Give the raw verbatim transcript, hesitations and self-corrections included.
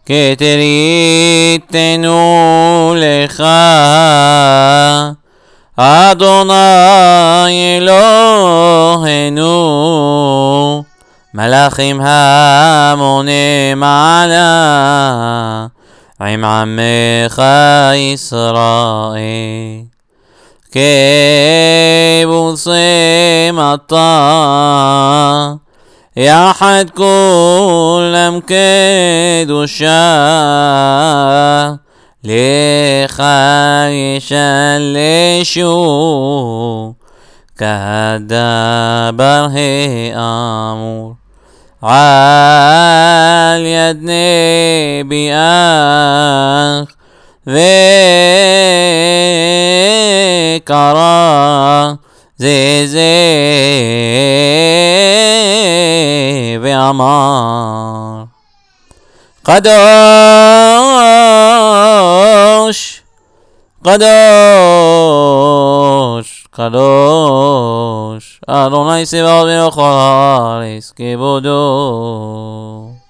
כתריתנו לך, אדוני אלוהינו, מלאכים המונים עלה, עם עמך ישראל. כבוסם אתה, יחד כולם קדושה, לך ישלשו, כדבר האמור. על יד נביאך וקרא זה זה ואמר, קדוש קדוש קדוש אדוני צבאות מלך הארץ כבודו.